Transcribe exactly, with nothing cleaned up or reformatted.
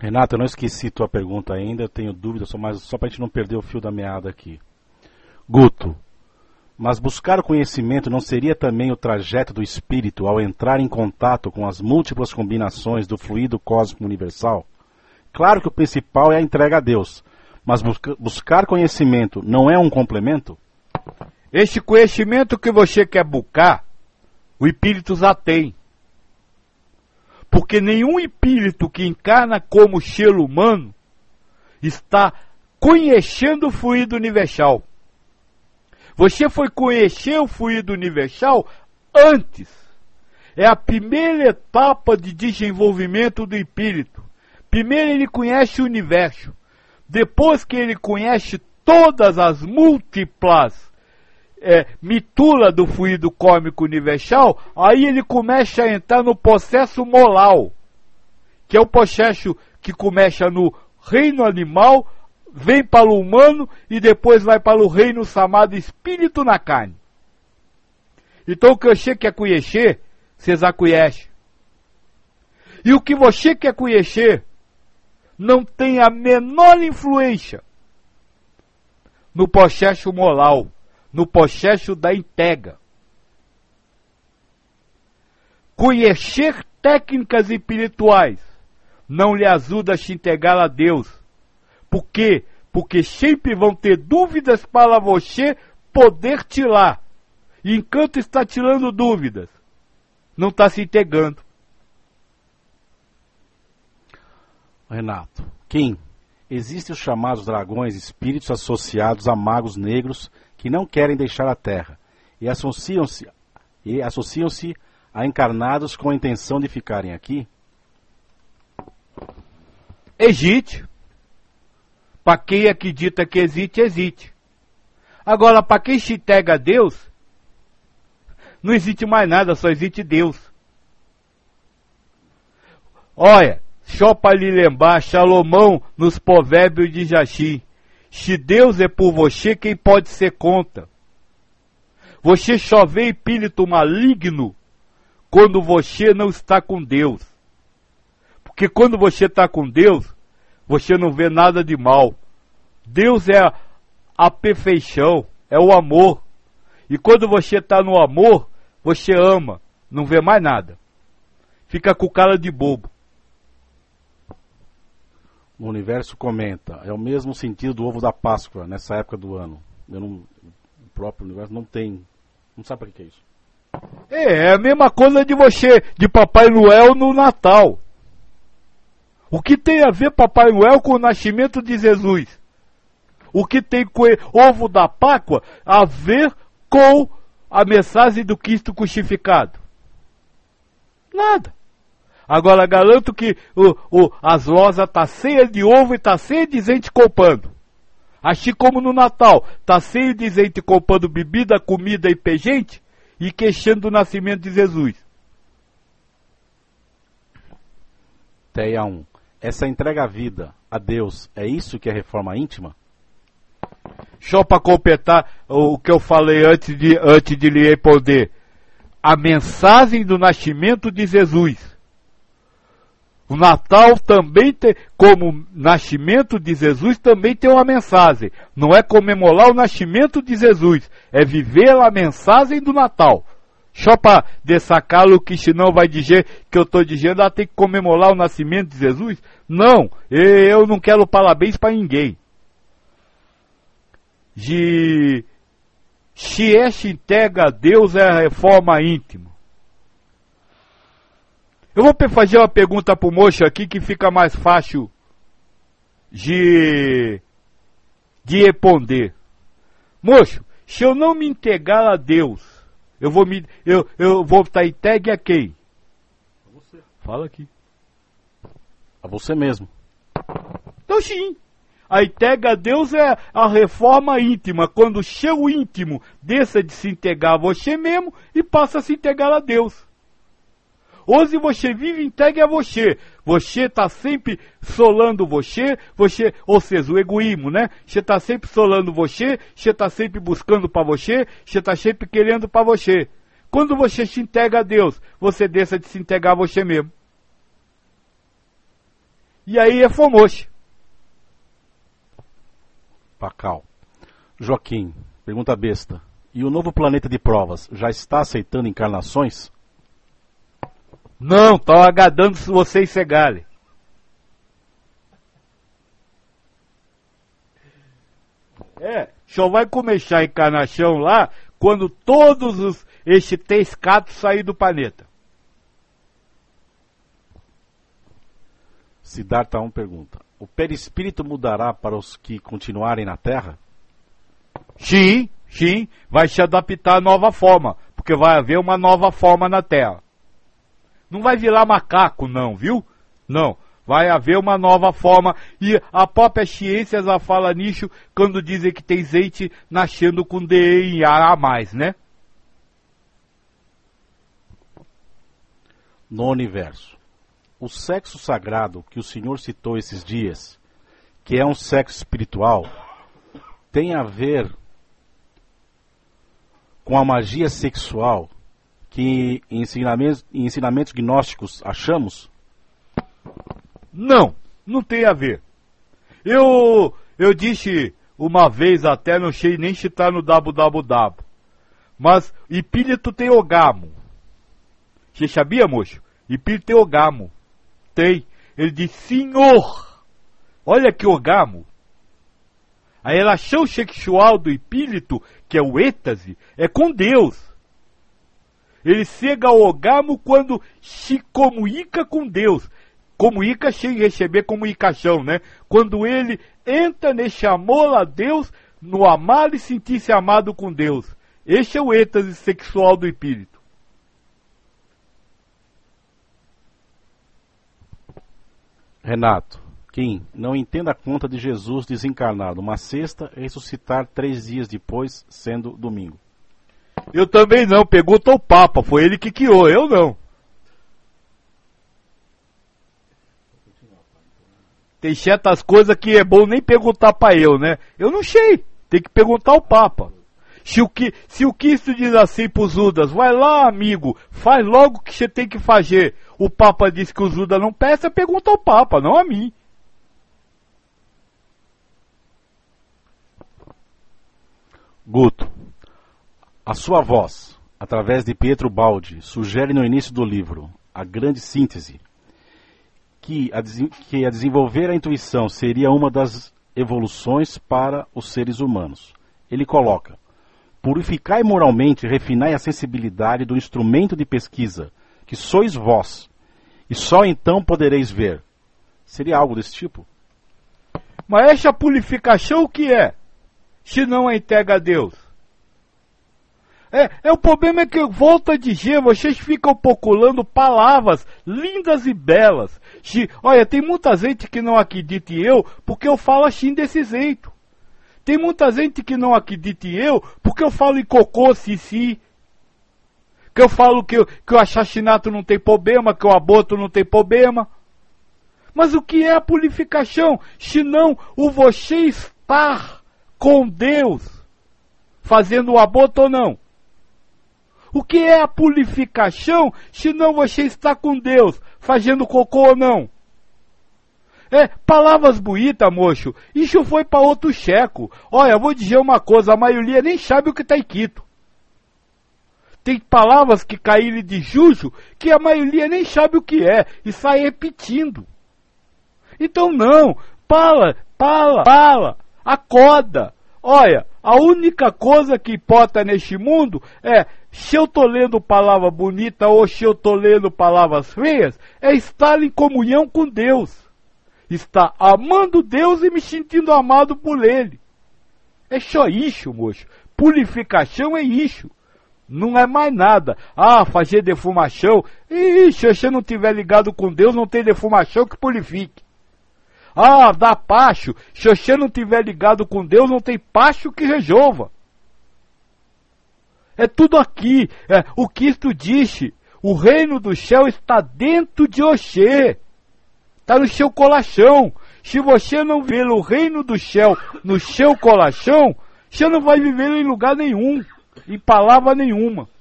Renato, eu não esqueci tua pergunta ainda, eu tenho dúvida, só, mais, só para a gente não perder o fio da meada aqui. Guto, mas buscar o conhecimento não seria também o trajeto do espírito ao entrar em contato com as múltiplas combinações do fluido cósmico universal? Claro que o principal é a entrega a Deus, mas busca, buscar conhecimento não é um complemento? Este conhecimento que você quer buscar, o espírito já tem. Porque nenhum espírito que encarna como ser humano está conhecendo o fluido universal. Você foi conhecer o fluido universal antes. É a primeira etapa de desenvolvimento do espírito. Primeiro ele conhece o universo. Depois que ele conhece todas as múltiplas é, mituras do fluido cósmico universal, aí ele começa a entrar no processo moral, que é o processo que começa no reino animal, vem para o humano e depois vai para o reino chamado espírito na carne. Então o que você quer conhecer, você já conhece. E o que você quer conhecer não tem a menor influência no processo moral, no processo da entrega. Conhecer técnicas espirituais não lhe ajuda a se entregar a Deus. Por quê? Porque sempre vão ter dúvidas para você poder tirar. E enquanto está tirando dúvidas, não está se entregando. Renato, Kim, existem os chamados dragões, espíritos associados a magos negros que não querem deixar a Terra e associam-se e associam-se a encarnados com a intenção de ficarem aqui? Existe. Para quem acredita que existe, existe. Agora, para quem se entrega a Deus, não existe mais nada, só existe Deus. Olha, só para lhe lembrar, Salomão nos provérbios de Jaxim: se Deus é por você, quem pode ser contra? Você só vê espírito maligno quando você não está com Deus. Porque quando você está com Deus, você não vê nada de mal. Deus é a, a perfeição, é o amor. E quando você está no amor, você ama, não vê mais nada. Fica com cara de bobo. O universo comenta, é o mesmo sentido do ovo da Páscoa nessa época do ano. Eu não, o próprio universo não tem, não sabe para que é isso. É, é a mesma coisa de você, de Papai Noel no Natal. O que tem a ver Papai Noel com o nascimento de Jesus? O que tem com o ovo da Páscoa a ver com a mensagem do Cristo crucificado? Nada. Agora garanto que o, o, as lojas estão cheias de ovo e estão cheias de gente comprando. Assim como no Natal, está cheio de gente comprando bebida, comida e pejente e queixando do nascimento de Jesus. Teia um. Essa entrega à vida, a Deus, é isso que é reforma íntima? Só para completar o que eu falei antes de, antes de lhe responder. A mensagem do nascimento de Jesus. O Natal também tem, como nascimento de Jesus, também tem uma mensagem. Não é comemorar o nascimento de Jesus, é viver a mensagem do Natal. Só para destacá-lo, que senão vai dizer que eu estou dizendo, ah, tem que comemorar o nascimento de Jesus. Não, eu não quero parabéns para ninguém. De se essa entrega a Deus é a reforma íntima. Eu vou fazer uma pergunta para o moço aqui que fica mais fácil de, de responder. Moço, se eu não me entregar a Deus, eu vou me eu, eu vou estar entregue a quem? A você. Fala aqui. A você mesmo. Então sim. A entrega a Deus é a reforma íntima, quando o seu íntimo deixa de se entregar a você mesmo e passa a se entregar a Deus. Hoje você vive entregue a você. Você está sempre solando você, você, ou seja, o egoísmo, né? Você está sempre solando você, você está sempre buscando para você, você está sempre querendo para você. Quando você se entrega a Deus, você deixa de se entregar a você mesmo. E aí é fomoche. Pacal. Joaquim, pergunta besta. E o novo planeta de provas já está aceitando encarnações? Não, tá agadando se vocês cegarem. É, só vai começar a encarnação lá quando todos os, estes três catos saírem do planeta. Siddhartha um pergunta. O perispírito mudará para os que continuarem na Terra? Sim, sim, vai se adaptar à nova forma, porque vai haver uma nova forma na Terra. Não vai virar macaco não, viu? Não, vai haver uma nova forma, e a própria ciência já fala nisso quando dizem que tem gente nascendo com D N A a mais, né? No universo. O sexo sagrado que o Senhor citou esses dias, que é um sexo espiritual, tem a ver com a magia sexual que em ensinamentos, em ensinamentos gnósticos achamos? Não, não tem a ver. Eu, eu disse uma vez até, não sei nem se está no www, mas espírito tem orgasmo. Você sabia, moço? Espírito tem orgasmo. Tem. Ele diz, senhor, olha que orgasmo. A relação sexual do espírito, que é o êxtase, é com Deus. Ele chega ao orgasmo quando se comunica com Deus. Comunica sem receber comunicação, né? Quando ele entra nesse amor a Deus, no amar e sentir-se amado com Deus. Esse é o êxtase sexual do espírito. Renato, Kim, não entenda a conta de Jesus desencarnar numa sexta e ressuscitar três dias depois, sendo domingo. Eu também não, pergunta ao Papa, foi ele que criou, eu não. Tem certas coisas que é bom nem perguntar para eu, né? Eu não sei, tem que perguntar ao Papa. Se o, que, se o Cristo diz assim para os Judas, vai lá amigo, faz logo o que você tem que fazer. O Papa diz que o Judas não peça, pergunta ao Papa, não a mim. Guto, a sua voz, através de Pietro Baldi, sugere no início do livro, a grande síntese, que a, que a desenvolver a intuição seria uma das evoluções para os seres humanos. Ele coloca, purificai moralmente e refinai a sensibilidade do instrumento de pesquisa, que sois vós, e só então podereis ver. Seria algo desse tipo? Mas essa purificação o que é? Se não a entrega a Deus. É, é o problema é que eu volto a dizer, vocês ficam procurando palavras lindas e belas. Se, olha, tem muita gente que não acredita em eu, porque eu falo assim desse jeito. Tem muita gente que não acredita em eu, porque eu falo em cocô, sissi. Que eu falo que, eu, que o assassinato não tem problema, que o aborto não tem problema. Mas o que é a purificação? Se não o você estar com Deus, fazendo o aborto ou não? O que é a purificação, se não você está com Deus, fazendo cocô ou não? É, palavras bonitas, moço, isso foi para outro checo. Olha, vou dizer uma coisa, a maioria nem sabe o que está escrito. Tem palavras que caíram de jujo, que a maioria nem sabe o que é, e sai repetindo. Então não, fala, fala, fala, acorda. Olha, a única coisa que importa neste mundo é, se eu estou lendo palavra bonita ou se eu estou lendo palavras feias, é estar em comunhão com Deus. Estar amando Deus e me sentindo amado por Ele. É só isso, moço. Purificação é isso. Não é mais nada. Ah, fazer defumação. Ih, se você não estiver ligado com Deus, não tem defumação que purifique. Ah, dá pacho. Se você não estiver ligado com Deus, não tem pacho que resolva. É tudo aqui. É, o Cristo disse, o reino do céu está dentro de você. Está no seu coração. Se você não ver o reino do céu no seu coração, você não vai viver em lugar nenhum, em palavra nenhuma.